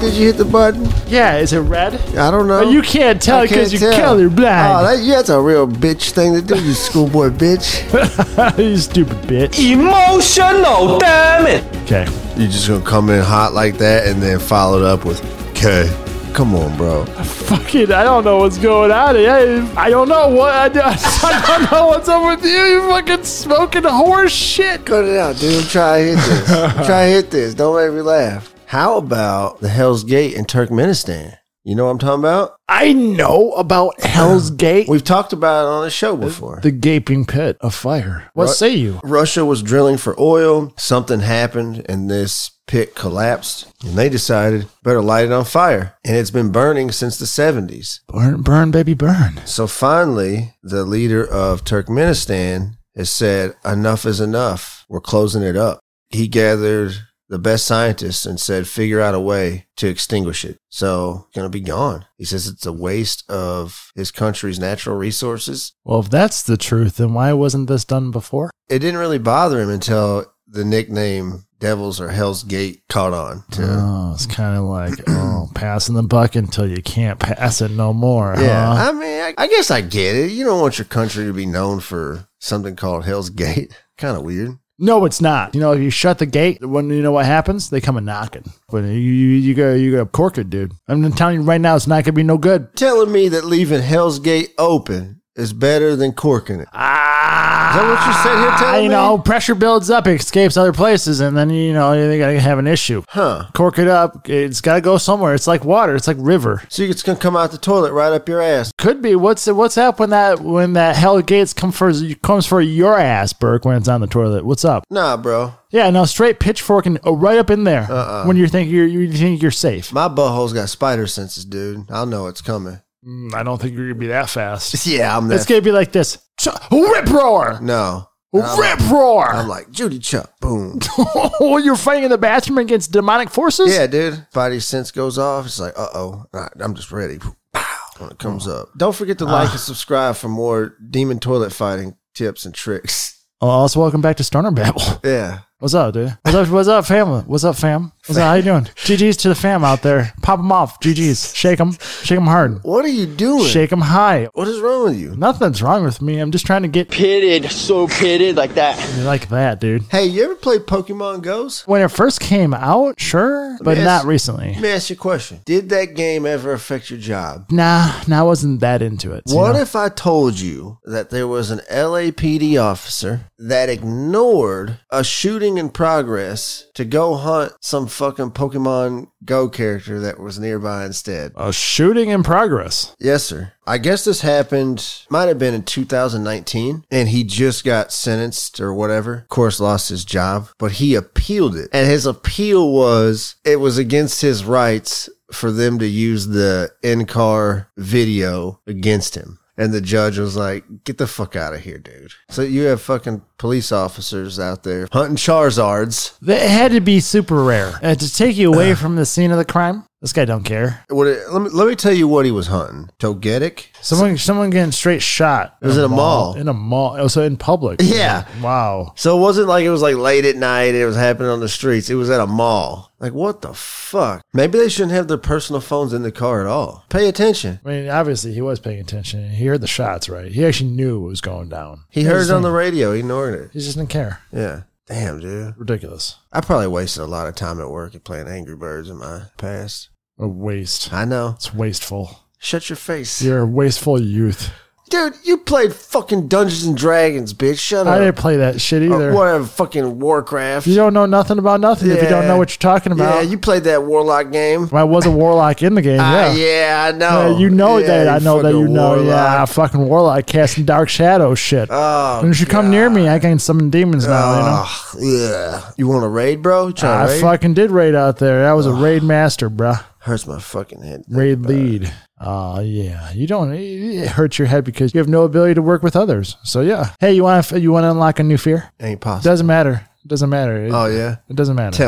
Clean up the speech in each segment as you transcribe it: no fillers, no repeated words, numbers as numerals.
Did you hit the button? Yeah, is it red? I don't know. You can't tell because you're colorblind. Oh, that's a real bitch thing to do, you schoolboy bitch. You stupid bitch. Emotional, damn it. Okay. You just gonna come in hot like that and then follow it up with, okay. Come on, bro. Fucking, I don't know what's going on. I don't know what. I don't know what's up with you. You fucking smoking horse shit. Cut it out, dude. Try to hit this. Try to hit this. Don't make me laugh. How about the Hell's Gate in Turkmenistan? You know what I'm talking about? I know about Hell's Gate. We've talked about it on the show before. The gaping pit of fire. What say you? Russia was drilling for oil. Something happened and this pit collapsed. And they decided, better light it on fire. And it's been burning since the 70s. Burn, burn, baby, burn. So finally, the leader of Turkmenistan has said, enough is enough. We're closing it up. He gathered the best scientists and said, figure out a way to extinguish it. So it's going to be gone. He says it's a waste of his country's natural resources. Well, if that's the truth, then why wasn't this done before? It didn't really bother him until the nickname Devils or Hell's Gate caught on. It's kind of like, passing the buck until you can't pass it no more. Yeah, huh? I mean, I guess I get it. You don't want your country to be known for something called Hell's Gate. Kind of weird. No, it's not. You know, if you shut the gate, when you know what happens, they come a knocking. But you gotta cork it, dude. I'm telling you right now, it's not gonna be no good. Telling me that leaving Hell's Gate open is better than corking it. Is that what you said here telling me? You know, pressure builds up, it escapes other places, and then, you know, they gotta have an issue. Huh. Cork it up, it's gotta go somewhere. It's like water, it's like river. So it's gonna come out the toilet right up your ass. Could be. What's up when that Hell Gates comes for your ass, Burke, when it's on the toilet? What's up? Nah, bro. Yeah, no, straight pitchforking right up in there when you think you're safe. My butthole's got spider senses, dude. I'll know it's coming. I don't think you're gonna be that fast. Yeah, I'm that. It's gonna be like this. Rip roar. No. Rip roar. I'm like, Judy Chuck, boom. You're fighting in the bathroom against demonic forces? Yeah, dude. Body sense goes off. It's like, uh-oh. Right, I'm just ready. Pow, when it comes up. Don't forget to like and subscribe for more demon toilet fighting tips and tricks. Also, welcome back to Stoner Babble. Yeah. What's up, dude? What's up, family? What's up, fam? What's up? How you doing? GG's to the fam out there. Pop them off. GG's. Shake them hard. What are you doing? Shake them high. What is wrong with you? Nothing's wrong with me. I'm just trying to get Pitted, so pitted like that. like that, dude. Hey, you ever played Pokemon Go's? When it first came out, sure, but not recently. Let me ask you a question. Did that game ever affect your job? Nah, I wasn't that into it. What if I told you that there was an LAPD officer that ignored a shooting in progress to go hunt some fucking Pokemon Go character that was nearby instead? A shooting in progress. Yes, sir. I guess this happened, might have been in 2019, and he just got sentenced or whatever. Of course, lost his job, but he appealed it. And his appeal was, it was against his rights for them to use the in-car video against him. And the judge was like, get the fuck out of here, dude. So you have fucking police officers out there hunting Charizards. It had to be super rare. To take you away from the scene of the crime, this guy don't care. Let me tell you what he was hunting. Togetic? Someone getting straight shot. It was in a mall. In a mall. Oh, so in public. Yeah. Wow. So it wasn't like it was like late at night. It was happening on the streets. It was at a mall. Like, what the fuck? Maybe they shouldn't have their personal phones in the car at all. Pay attention. I mean, obviously he was paying attention. He heard the shots, right? He actually knew what was going down. He heard it on the radio. He ignored it. He just didn't care. Yeah. Damn, dude. Ridiculous. I probably wasted a lot of time at work and playing Angry Birds in my past. A waste. I know. It's wasteful. Shut your face. You're a wasteful youth. Dude, you played fucking Dungeons and Dragons, bitch. Shut up. I didn't play that shit either. Whatever, fucking Warcraft. You don't know nothing about nothing if you don't know what you're talking about. Yeah, you played that Warlock game. I was a Warlock in the game, yeah. Yeah, I know. Yeah, you know Yeah, that. I know that you know. Warlock. Yeah, fucking Warlock casting dark shadow shit. Oh, When you come near me, I can summon demons now, Yeah. You want to raid, bro? I raid? fucking did raid out there. I was a raid master, bruh. Hurts my fucking head. Raid lead. Yeah. You don't. It hurts your head because you have no ability to work with others. So yeah. Hey, you want to unlock a new fear? Ain't possible. Doesn't matter. It doesn't matter. Oh, yeah? It doesn't matter. Tell me.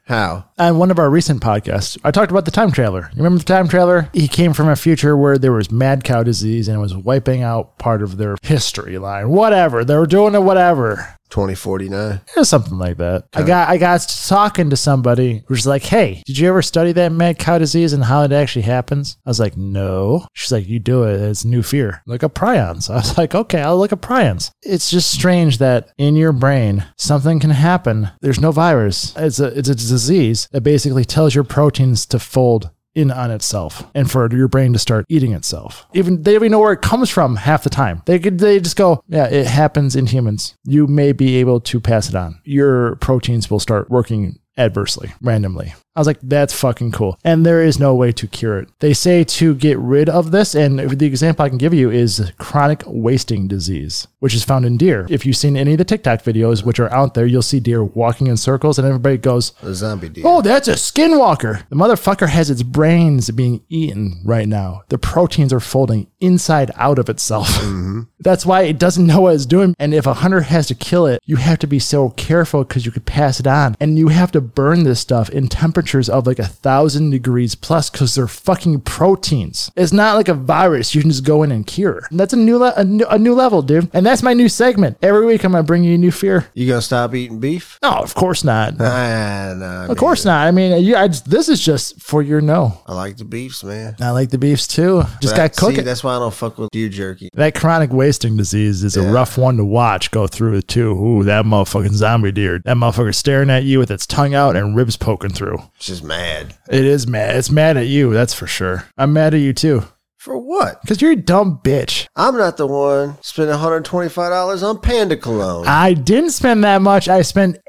How? On one of our recent podcasts, I talked about the time traveler. You remember the time traveler? He came from a future where there was mad cow disease and it was wiping out part of their history line. Whatever. They were doing it, whatever. 2049. Or something like that. I got talking to somebody who was like, hey, did you ever study that mad cow disease and how it actually happens? I was like, no. She's like, you do it. It's new fear. Look up prions. I was like, okay, I'll look up prions. It's just strange that in your brain, something can happen. There's no virus. It's a disease that basically tells your proteins to fold in on itself and for your brain to start eating itself. They don't even know where it comes from half the time. They just go, yeah, it happens in humans. You may be able to pass it on. Your proteins will start working adversely, randomly. I was like, that's fucking cool. And there is no way to cure it. They say to get rid of this, and the example I can give you is chronic wasting disease, which is found in deer. If you've seen any of the TikTok videos, which are out there, you'll see deer walking in circles and everybody goes, A zombie deer. oh, that's a skinwalker. The motherfucker has its brains being eaten right now. The proteins are folding inside out of itself. Mm-hmm. That's why it doesn't know what it's doing. And if a hunter has to kill it, you have to be so careful because you could pass it on. And you have to burn this stuff in temperatures of like 1,000 degrees plus because they're fucking proteins. It's not like a virus you can just go in and cure. That's a new level, dude. And that's my new segment. Every week I'm going to bring you a new fear. You gonna stop eating beef? No, of course not. No, Of course not. I mean, this is just for your no. I like the beefs, man. I like the beefs too. Just got to cook it. That's why I don't fuck with deer jerky. That chronic wasting disease is a rough one to watch go through it too. Ooh, that motherfucking zombie deer. That motherfucker staring at you with its tongue out and ribs poking through. It's just mad. It is mad. It's mad at you, that's for sure. I'm mad at you too. For what? Because you're a dumb bitch. I'm not the one spending $125 on Panda Cologne. I didn't spend that much. I spent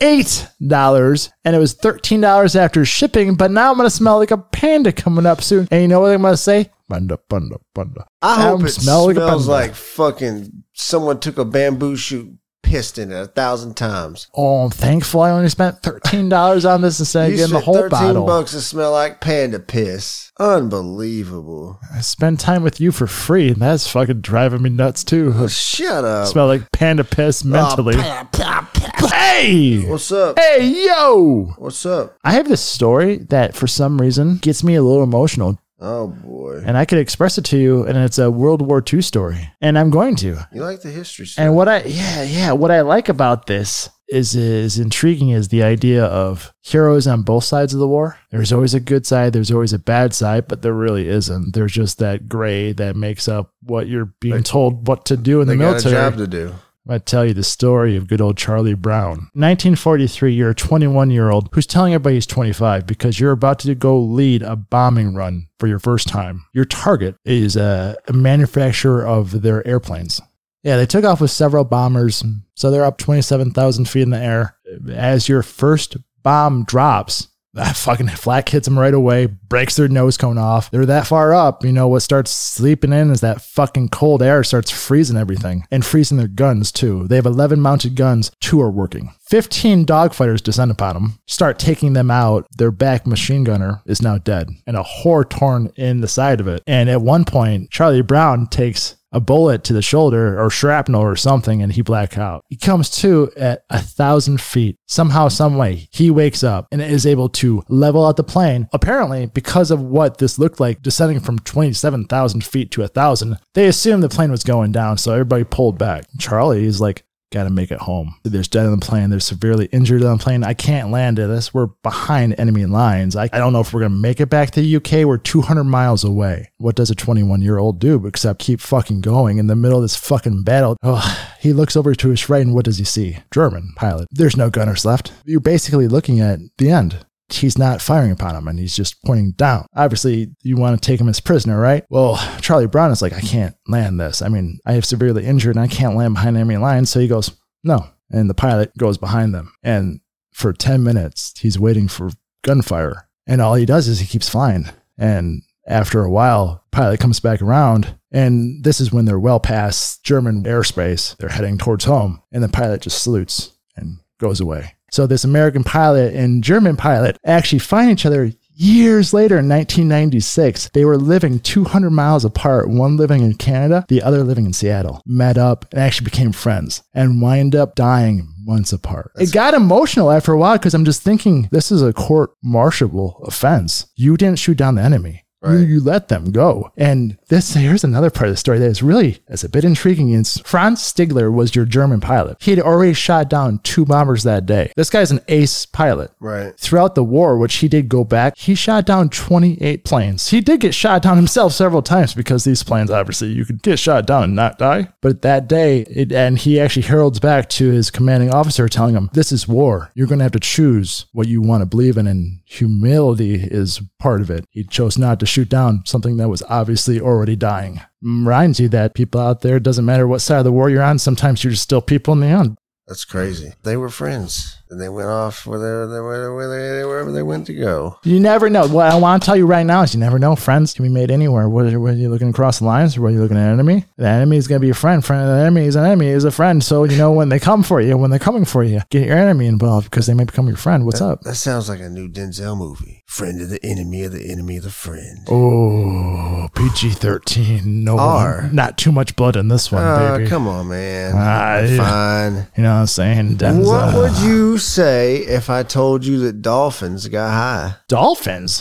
$8 and it was $13 after shipping, but now I'm going to smell like a panda coming up soon. And you know what I'm going to say? Panda, panda, panda. I hope it smells panda. like fucking someone took a bamboo shoot, pissed in it 1,000 times. Oh, I'm thankful I only spent $13 on this instead of getting the whole bottle. $13 to smell like panda piss. Unbelievable. I spend time with you for free, and that's fucking driving me nuts too. Oh, shut up. Smell like panda piss mentally. Hey! What's up? Hey, yo! What's up? I have this story that for some reason gets me a little emotional. Oh, boy. And I could express it to you, and it's a World War II story. And I'm going to. You like the history stuff. And what I like about this is intriguing is the idea of heroes on both sides of the war. There's always a good side, there's always a bad side, but there really isn't. There's just that gray that makes up what you're being told what to do in the military. They got a job to do. I'm going to tell you the story of good old Charlie Brown. 1943, you're a 21-year-old who's telling everybody he's 25 because you're about to go lead a bombing run for your first time. Your target is a manufacturer of their airplanes. Yeah, they took off with several bombers, so they're up 27,000 feet in the air. As your first bomb drops, that fucking flak hits them right away, breaks their nose cone off. They're that far up, what starts sleeping in is that fucking cold air starts freezing everything and freezing their guns too. They have 11 mounted guns, 2 are working. 15 dogfighters descend upon them, start taking them out. Their back machine gunner is now dead and a hole torn in the side of it. And at one point, Charlie Brown takes a bullet to the shoulder or shrapnel or something, and he blacks out. He comes to at 1,000 feet. Somehow, some way, he wakes up and is able to level out the plane. Apparently, because of what this looked like, descending from 27,000 feet to 1,000, they assumed the plane was going down, so everybody pulled back. Charlie is like, gotta make it home. There's dead on the plane. There's severely injured on the plane. I can't land this. We're behind enemy lines. I don't know if we're going to make it back to the UK. We're 200 miles away. What does a 21-year-old do except keep fucking going in the middle of this fucking battle? Oh, he looks over to his right and what does he see? German pilot. There's no gunners left. You're basically looking at the end. He's not firing upon him and he's just pointing down. Obviously, you want to take him as prisoner, right? Well, Charlie Brown is like, I can't land this. I mean, I have severely injured and I can't land behind enemy lines. So he goes, no. And the pilot goes behind them. And for 10 minutes, he's waiting for gunfire. And all he does is he keeps flying. And after a while, the pilot comes back around. And this is when they're well past German airspace. They're heading towards home. And the pilot just salutes and goes away. So this American pilot and German pilot actually find each other Years later, in 1996, they were living 200 miles apart, one living in Canada, the other living in Seattle, met up and actually became friends and wind up dying months apart. It got emotional after a while because I'm just thinking, this is a court-martialable offense. You didn't shoot down the enemy. Right. You let them go. And here's another part of the story that is really, it's a bit intriguing. It's Franz Stigler was your German pilot. He had already shot down 2 bombers that day. This guy's an ace pilot. Right. Throughout the war, which he did go back, he shot down 28 planes. He did get shot down himself several times because these planes, obviously, you could get shot down and not die. But that day, and he actually heralds back to his commanding officer telling him, this is war. You're going to have to choose what you want to believe in, and humility is part of it. He chose not to shoot down something that was obviously already dying. Reminds you that people out there, it doesn't matter what side of the war you're on, sometimes you're just still people in the end. That's crazy. They were friends, and they went off wherever they went to go. You never know. What I want to tell you right now is you never know. Friends can be made anywhere. Whether you're looking across the lines or whether you're looking at an enemy, the enemy is going to be a friend. Friend of the enemy is an enemy is a friend. So, when they come for you, when they're coming for you, get your enemy involved because they may become your friend. What's up? That sounds like a new Denzel movie. Friend of the enemy of the enemy of the friend. Oh, PG-13. No R. Not too much blood in this one, baby. Come on, man. Fine. You know what I'm saying? Denzel. What would you say if I told you that dolphins got high? Dolphins?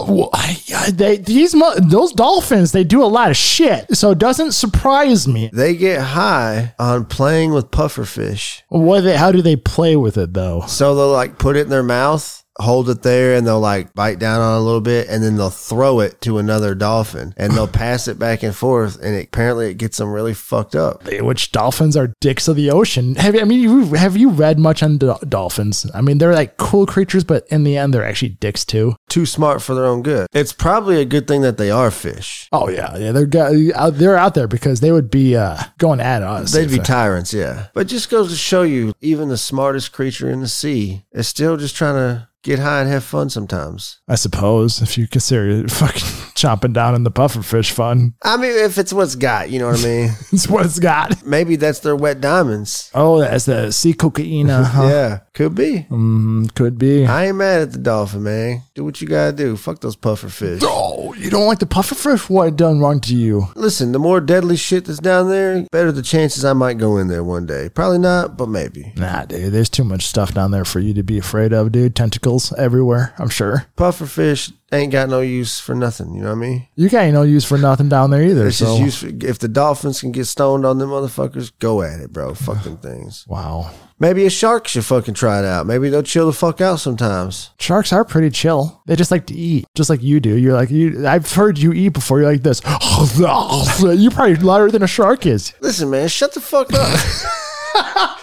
Those dolphins, they do a lot of shit, so it doesn't surprise me. They get high on playing with pufferfish. How do they play with it, though? So they'll put it in their mouth, hold it there, and they'll bite down on it a little bit, and then they'll throw it to another dolphin, and they'll pass it back and forth, and apparently it gets them really fucked up. Which dolphins are dicks of the ocean. Have you read much on dolphins? I mean, they're cool creatures, but in the end, they're actually dicks too. Too smart for their own good. It's probably a good thing that they are fish. Oh yeah, they're out there because they would be going at us. They'd be tyrants, yeah. But just goes to show you, even the smartest creature in the sea is still just trying to get high and have fun sometimes. I suppose, if you consider fucking chomping down in the pufferfish fun. I mean, if it's what's got, you know what I mean? It's what it's got. Maybe that's their wet diamonds. Oh, that's the sea cocaine, huh? Yeah, could be. Could be. I ain't mad at the dolphin, man. Do what you gotta do. Fuck those pufferfish. Oh, you don't like the pufferfish? What done wrong to you? Listen, the more deadly shit that's down there, better the chances I might go in there one day. Probably not, but maybe. Nah, dude, there's too much stuff down there for you to be afraid of, dude. Tentacles everywhere, I'm sure. Pufferfish ain't got no use for nothing, you know what I mean? You got no use for nothing down there either. It's just useful. If the dolphins can get stoned on them motherfuckers, go at it, bro. Fuck them things. Wow. Maybe a shark should fucking try it out. Maybe they'll chill the fuck out sometimes. Sharks are pretty chill. They just like to eat, just like you do. You're I've heard you eat before. You're like this. You're probably louder than a shark is. Listen, man, shut the fuck up.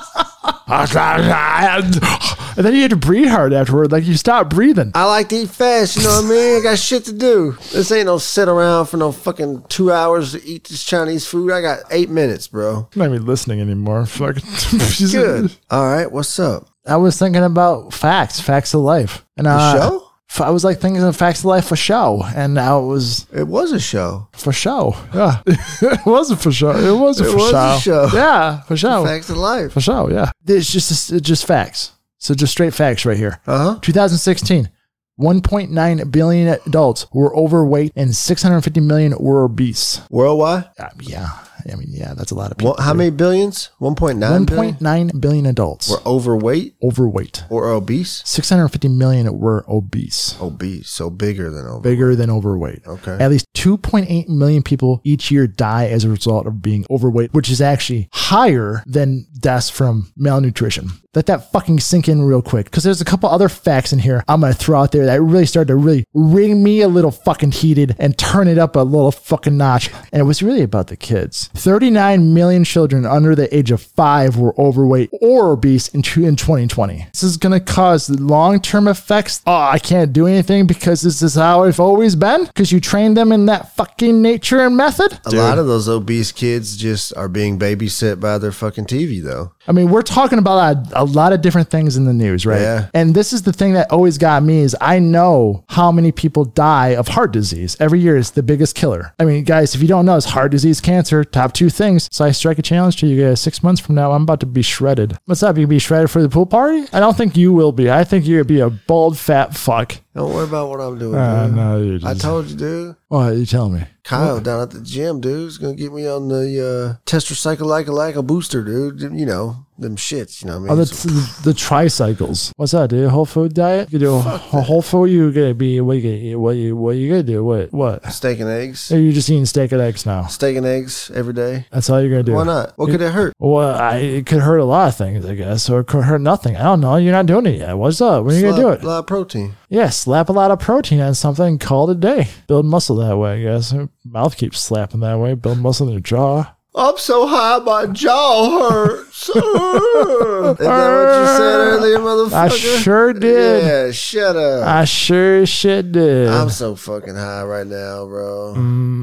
And then you have to breathe hard afterward. You stop breathing. I like to eat fast, you know what I mean? I got shit to do. This ain't no sit around for no fucking 2 hours to eat this Chinese food. I got 8 minutes, bro. I'm not even listening anymore. Good. All right, what's up? I was thinking about facts of life. And the show? I was thinking of facts of life for show, and now it was a show for show. Yeah, it wasn't for show. It was a show. Yeah, for show. Facts of life for show. Yeah, it's just facts. So just straight facts right here. 2016, 1.9 billion adults were overweight and 650 million were obese. Worldwide? Yeah. I mean, yeah, that's a lot of people. How many billions? 1.9 billion? 1.9 billion adults were overweight? Overweight. Or obese? 650 million were obese. Obese. So bigger than overweight. Bigger than overweight. Okay. At least 2.8 million people each year die as a result of being overweight, which is actually higher than deaths from malnutrition. Let that fucking sink in real quick, because there's a couple other facts in here I'm going to throw out there that really started to really ring me a little fucking heated and turn it up a little fucking notch. And it was really about the kids. 39 million children under the age of 5 were overweight or obese in 2020. This is going to cause long-term effects. Oh, I can't do anything because this is how it's always been? Because you trained them in that fucking nature and method? A lot of those obese kids just are being babysit by their fucking TV, though. I mean, we're talking about a lot of different things in the news, right? Yeah. And this is the thing that always got me is I know how many people die of heart disease. Every year is the biggest killer. I mean, guys, if you don't know, it's heart disease, cancer, top 2 things. So I strike a challenge to you guys. 6 months from now, I'm about to be shredded. What's up? You be shredded for the pool party? I don't think you will be. I think you'll be a bald, fat fuck Don't worry about what I'm doing, dude. No, you just, I told you, dude. What are you telling me? Kyle down at the gym, dude, is going to get me on the tetracycle like a booster, dude. You know, them shits, you know what I mean? Oh, the tricycles. What's that, dude? Whole food diet? You do a whole food, you're going to be, what you going to do? What? Steak and eggs. Are you just eating steak and eggs now? Steak and eggs every day. That's all you're going to do? Why not? What could it hurt? Well, it could hurt a lot of things, I guess, or it could hurt nothing. I don't know. You're not doing it yet. What's up? When are you going to do it? A lot of protein. Yeah, slap a lot of protein on something and call it a day. Build muscle that way, I guess. Mouth keeps slapping that way. Build muscle in your jaw. I'm so high, my jaw hurts. Is that what you said earlier, motherfucker? I sure did. Yeah, shut up. I sure shit did. I'm so fucking high right now, bro.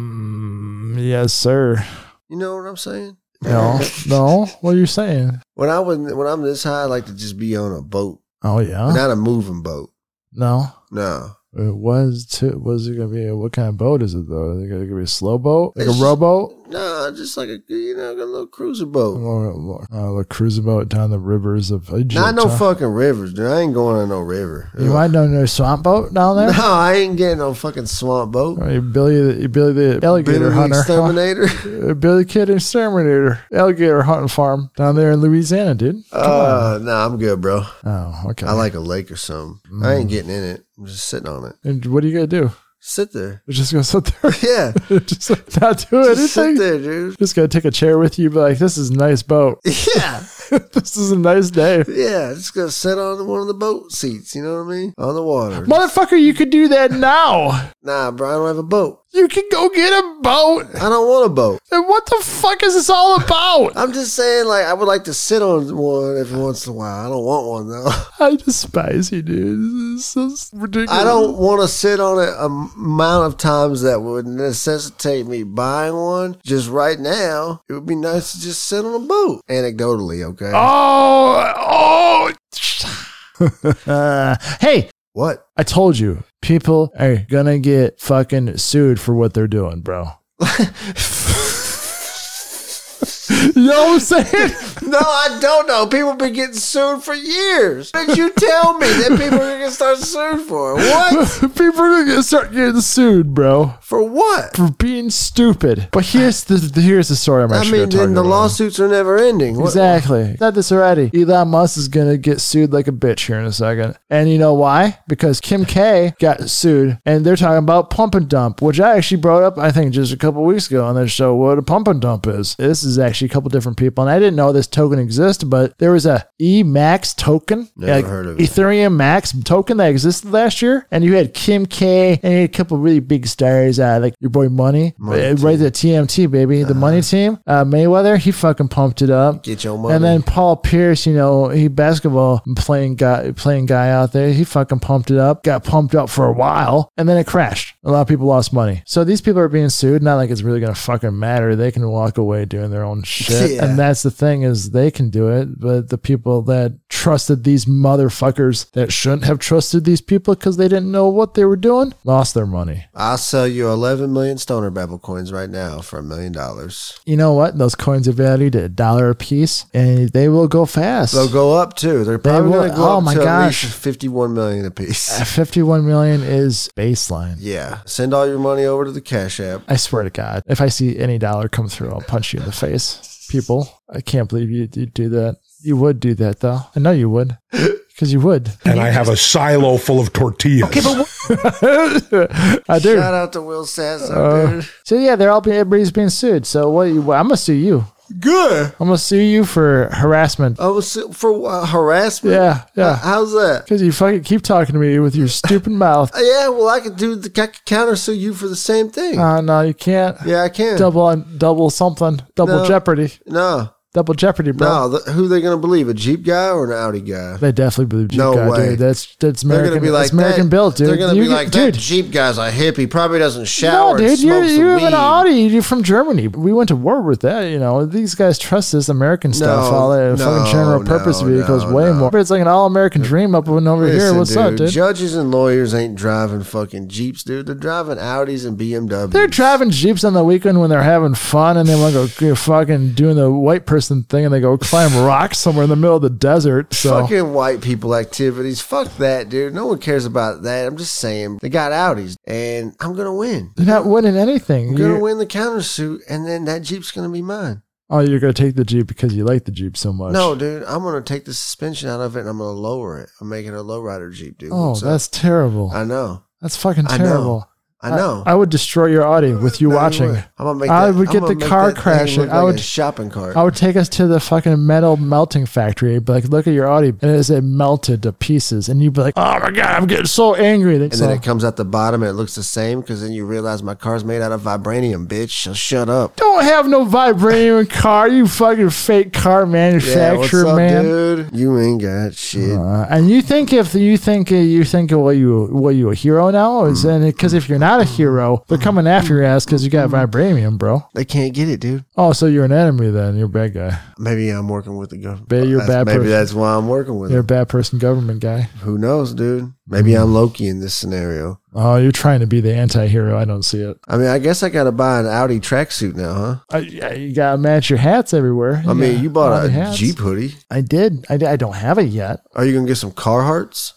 Yes, sir. You know what I'm saying? No. What are you saying? When I'm this high, I like to just be on a boat. Oh, yeah? Not a moving boat. No. No. Was it going to be? What kind of boat is it, though? Is it going to be a slow boat? Like a rowboat? No, just like a little cruiser boat. A little cruiser boat down the rivers of Egypt. Not no fucking rivers, dude. I ain't going on no river. You might know no swamp boat down there? No, I ain't getting no fucking swamp boat. Or Billy the alligator Billy hunter. Exterminator. Billy Kid Exterminator. Alligator hunting farm down there in Louisiana, dude. Nah, I'm good, bro. Oh, okay. I like a lake or something. I ain't getting in it. I'm just sitting on it. And what are you going to do? Sit there. You're just going to sit there? Yeah. Just not do anything? Just sit there, dude. Just going to take a chair with you, be like, this is a nice boat. Yeah. This is a nice day. Yeah, just gonna sit on one of the boat seats, you know what I mean? On the water. Motherfucker, you could do that now. Nah, bro, I don't have a boat. You can go get a boat. I don't want a boat. And what the fuck is this all about? I'm just saying, like, I would like to sit on one every once in a while. I don't want one, though. I despise you, dude. This is so ridiculous. I don't want to sit on it amount of times that would necessitate me buying one. Just right now, it would be nice to just sit on a boat. Anecdotally, okay? Hey. What? I told you, people are gonna get fucking sued for what they're doing, bro. You know what I'm saying? No, I don't know. People have been getting sued for years. What did you tell me that people are going to start sued for? What? People are going to start getting sued, bro. For what? For being stupid. But here's the story I'm actually going to talk about. Then the lawsuits are never ending. Exactly. Said this already. Elon Musk is going to get sued like a bitch here in a second. And you know why? Because Kim K got sued, and they're talking about pump and dump, which I actually brought up, I think, just a couple weeks ago on their show, what a pump and dump is. This is actually a couple different people, and I didn't know this token existed, but there was a EMAX token, never heard of it. Ethereum Max token that existed last year, and you had Kim K and you had a couple really big stars, like your boy Money right there, TMT baby, the Money team, Mayweather, he fucking pumped it up. Get your money. And then Paul Pierce, you know, he basketball playing guy out there, he fucking pumped it up, got pumped up for a while, and then it crashed. A lot of people lost money. So these people are being sued, not like it's really gonna fucking matter. They can walk away doing their own shit. Yeah. And that's the thing, is they can do it, but the people that trusted these motherfuckers that shouldn't have trusted these people because they didn't know what they were doing lost their money. I'll sell you 11 million Stoner Babble coins right now for $1 million. You know what? Those coins are valued at $1 a piece, and they will go fast. They'll go up too. They're probably going to go up to at least 51 million a piece. 51 million is baseline. Yeah. Send all your money over to the Cash App. I swear to God, if I see any dollar come through, I'll punch you in the face. People, I can't believe you do that. You would do that, though. I know you would. Because you would. And I have a silo full of tortillas. Okay, but I do. Shout out to Will Sasso, dude. So yeah, everybody's being sued. So what? I'm gonna sue you. Good. I'm gonna sue you for harassment. Oh, for harassment? Yeah. How's that? Because you fucking keep talking to me with your stupid mouth. Yeah, well, I could counter sue you for the same thing. No, you can't. Yeah, I can. Double something. Double jeopardy. No. Double jeopardy, bro. No, who are they going to believe? A Jeep guy or an Audi guy? They definitely believe Jeep no guy, way. dude. That's American. They're gonna be like that's American built, dude. They're going to be like, dude, that Jeep guy's a hippie. Probably doesn't shower. No, dude, and smokes you have weed. an Audi. You're from Germany. We went to war with that. You know, these guys trust this American stuff. All that fucking general purpose vehicles way more. But it's like an all-American dream up and over here. What's up, dude? Judges and lawyers ain't driving fucking Jeeps, dude. They're driving Audis and BMWs. They're driving Jeeps on the weekend when they're having fun, and they want to go fucking doing the white person thing and they go climb rocks somewhere in the middle of the desert. So Fucking white people activities. Fuck that, dude. No one cares about that. I'm just saying. They got Audis, and I'm going to win. you're not winning anything. I'm going to win the countersuit, and then that Jeep's going to be mine. Oh, you're going to take the Jeep because you like the Jeep so much. No, dude. I'm going to take the suspension out of it, and I'm going to lower it. I'm making a lowrider Jeep, dude. Oh, What's up? that's terrible. I know. That's fucking I know. terrible. I know. I would destroy your Audi with you No, watching. would. I'm gonna make I that, would I'm get gonna the make car that thing crashing. look I would like a shopping cart. I would take us to the fucking metal melting factory. Be like, look at your Audi. And it melted to pieces. And you'd be like, oh my God, I'm getting so angry. And then it comes out the bottom and it looks the same because then you realize my car's made out of vibranium, bitch. So shut up. don't have no vibranium car, you fucking fake car manufacturer, what's up, man. dude? You ain't got shit. And you think what you a hero now? Is because if you're not a hero, they're coming after your ass because you got vibranium, bro. They can't get it, dude. Oh, so you're an enemy then? You're a bad guy. Maybe I'm working with the government. You're a bad Maybe person. that's why I'm working with You're a them. bad person, government guy. Who knows, dude? Maybe I'm Loki in this scenario. Oh, you're trying to be the anti-hero. I don't see it. I mean, I guess I got to buy an Audi tracksuit now, huh? You gotta match your hats everywhere. I mean, you bought Audi a hats. Jeep hoodie. I did. I don't have it yet. Are you going to get some Carhartts?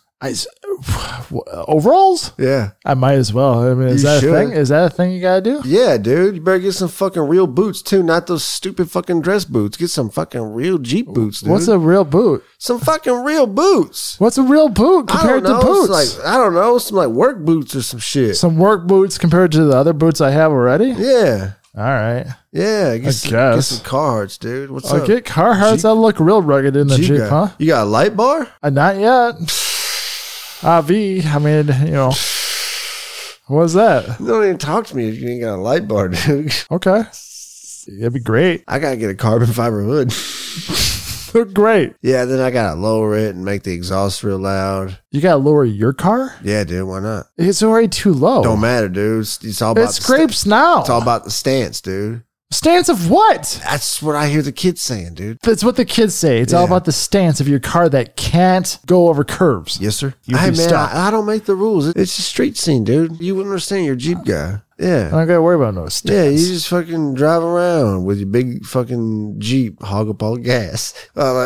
Overalls? Yeah. I might as well. I mean, is You that should. a thing? Is that a thing you gotta do? Yeah, dude. You better get some fucking real boots, too. Not those stupid fucking dress boots. Get some fucking real Jeep boots, dude. What's a real boot? Some fucking real boots. What's a real boot I compared don't to know. boots? It's like, I don't know. Some like work boots or some shit. Some work boots compared to the other boots I have already? Yeah. All right. Yeah. Get guess. some Carhartts, dude. What's I'll up? get Carhartts. Jeep- That'll look real rugged in the Jeep, guy. huh? You got a light bar? Not yet. AV. I mean, what's that? Don't even talk to me if you ain't got a light bar, dude. Okay. It'd be great. I gotta get a carbon fiber hood. Look great. Yeah, then I gotta lower it and make the exhaust real loud. You gotta lower your car? Yeah, dude, why not? It's already too low. Don't matter, dude. It's all about It scrapes now. It's all about the stance, dude. Stance of what? That's what I hear the kids saying, dude. That's what the kids say. It's all Yeah. about the stance of your car that can't go over curves. Yes, sir. You'd Hey, be man, stuck. I don't make the rules. It's a street scene, dude. You wouldn't understand. You're a Jeep guy. I Yeah. don't gotta worry about no stance. Yeah, you just fucking drive around with your big fucking Jeep, hog up all the gas.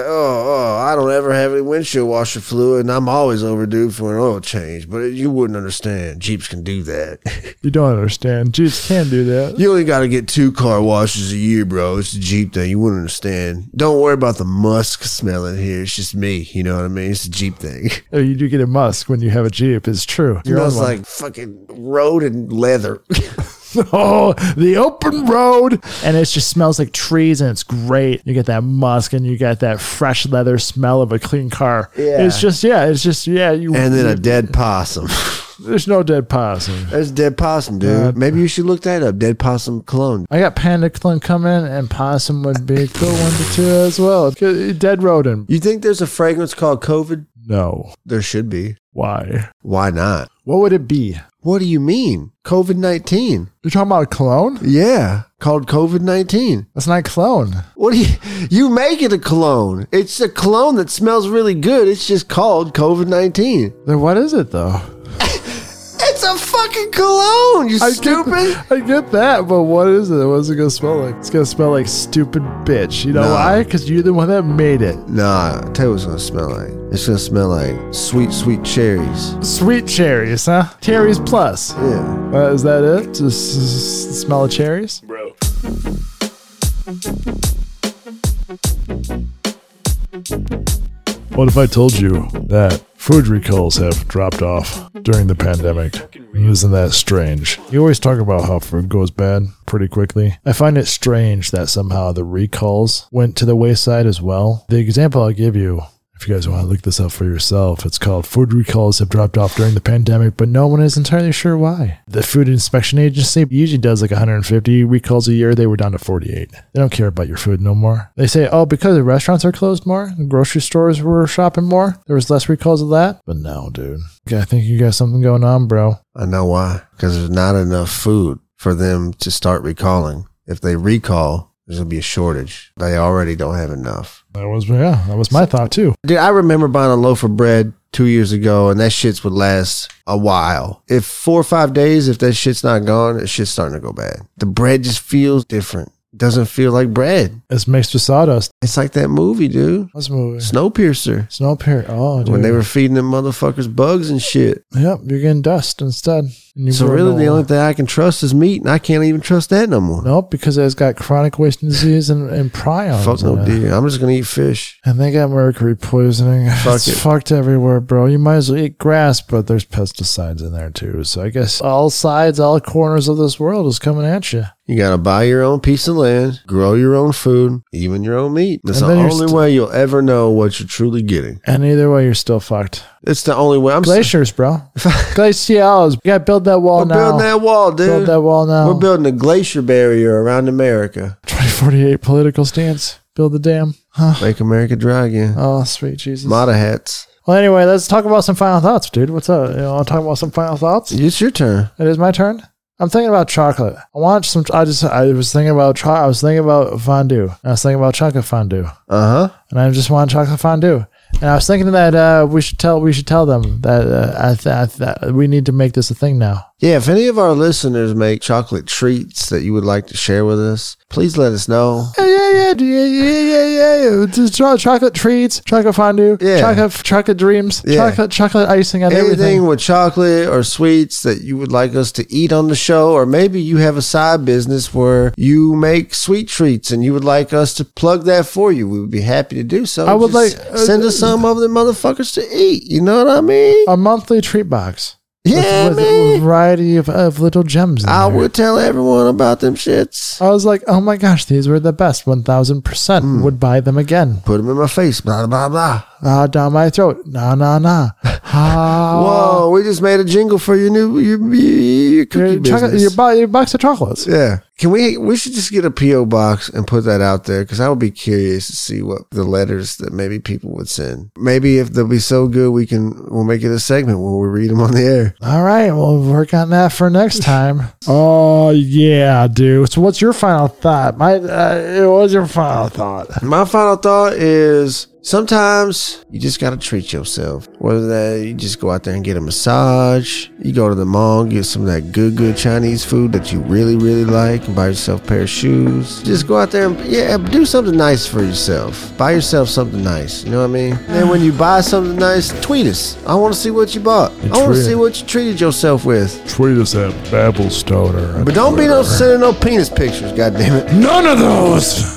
I don't ever have any windshield washer fluid, and I'm always overdue for an oil change. But you wouldn't understand. Jeeps can do that. You don't understand. Jeeps can do that. You only got to get 2 car washes a year, bro. It's a Jeep thing. You wouldn't understand. Don't worry about the musk smelling here. It's just me. You know what I mean? It's a Jeep thing. Oh, you do get a musk when you have a Jeep. It's true. It smells like fucking road and leather. oh, the open road. And it just smells like trees and it's great. You get that musk and you got that fresh leather smell of a clean car. Yeah. It's just, you. And then a dead possum. There's no dead possum. There's dead possum, dude. Maybe you should look that up. Dead possum cologne. I got Panda Cologne coming, and possum would be a cool one to do as well. Dead rodent. You think there's a fragrance called COVID? No. There should be. Why? Why not? What would it be? What do you mean? COVID-19. You're talking about a cologne? Yeah, called COVID-19. That's not cologne. What do you make it a cologne? It's a cologne that smells really good. It's just called COVID-19. Then what is it though? It's a fucking cologne, you stupid. I get that, but what is it? What's it gonna smell like? It's gonna smell like stupid bitch. You know No. why? Because you're the one that made it. Nah, I'll tell you what it's gonna smell like. It's gonna smell like sweet, sweet cherries. Sweet cherries, huh? Cherries plus. Yeah. Is that it? Just smell of cherries? Bro. What if I told you that food recalls have dropped off during the pandemic? Isn't that strange? You always talk about how food goes bad pretty quickly. I find it strange that somehow the recalls went to the wayside as well. The example I'll give you, if you guys want to look this up for yourself, it's called Food Recalls Have Dropped Off During the Pandemic, but no one is entirely sure why. The Food Inspection Agency usually does like 150 recalls a year. They were down to 48. They don't care about your food no more. They say, oh, because the restaurants are closed more, the grocery stores were shopping more, there was less recalls of that. But no, dude. I think you got something going on, bro. I know why. Because there's not enough food for them to start recalling. If they recall, there's going to be a shortage. They already don't have enough. That was my thought too. Dude, I remember buying a loaf of bread 2 years ago, and that shit's would last a while. If 4 or 5 days, if that shit's not gone, that shit's starting to go bad. The bread just feels different. doesn't feel like bread. It's mixed with sawdust. It's like that movie, dude. What's the movie? Snowpiercer. Snowpiercer. Oh, dude. When they were feeding them motherfuckers bugs and shit. Yep, you're getting dust instead. And So really the only thing I can trust is meat, and I can't even trust that no more. Nope, because it's got chronic wasting disease and prions. Fuck no in it. deer. I'm just going to eat fish. And they got mercury poisoning. Fuck It's it. fucked everywhere, bro. You might as well eat grass, but there's pesticides in there too. So I guess all sides, all corners of this world is coming at you. You got to buy your own piece of land, grow your own food, even your own meat. That's And the then you're only way you'll ever know what you're truly getting. And either way, you're still fucked. It's the only way. Glaciers, bro. Glaciers. You got to build that wall We're now. building that wall, dude. Build that wall now. We're building a glacier barrier around America. 2048 political stance. Build the dam. Make America dry again. Oh, sweet Jesus. Mata hats. Well, anyway, let's talk about some final thoughts, dude. What's up? You want to talk about some final thoughts? It's your turn. It is my turn. I'm thinking about chocolate. I want some. I was thinking about I was thinking about fondue. I was thinking about chocolate fondue, Uh-huh. and I just want chocolate fondue. And I was thinking that we should tell them that that we need to make this a thing now. Yeah, if any of our listeners make chocolate treats that you would like to share with us, please let us know. Yeah. Just chocolate treats, chocolate fondue, Yeah. chocolate dreams, Yeah. chocolate icing on Anything everything. with chocolate or sweets that you would like us to eat on the show, or maybe you have a side business where you make sweet treats and you would like us to plug that for you. We would be happy to do so. I would Just like- send us some of the motherfuckers to eat. You know what I mean? A monthly treat box. Yeah, with man. a variety of little gems in I there. would tell everyone about them shits. I was like, oh my gosh, these were the best. 1000% would buy them again. Put them in my face. Blah, blah, blah. Down my throat. Nah. Whoa, we just made a jingle for your cookie business. Your box of chocolates. Yeah. We should just get a P.O. box and put that out there, because I would be curious to see what the letters that maybe people would send. Maybe if they'll be so good, we'll make it a segment where we read them on the air. All right, we'll work on that for next time. Oh, yeah, dude. So what's your final thought? What's your final thought? My final thought is sometimes you just got to treat yourself. Whether that you just go out there and get a massage, you go to the mall, get some of that good Chinese food that you really, really like, and buy yourself a pair of shoes. Just go out there and do something nice for yourself. Buy yourself something nice. You know what I mean? And then when you buy something nice, tweet us. I want to see what you bought. I want to see what you treated yourself with. Tweet us at Babble Stoner. But don't be sending no penis pictures, goddammit. None of those!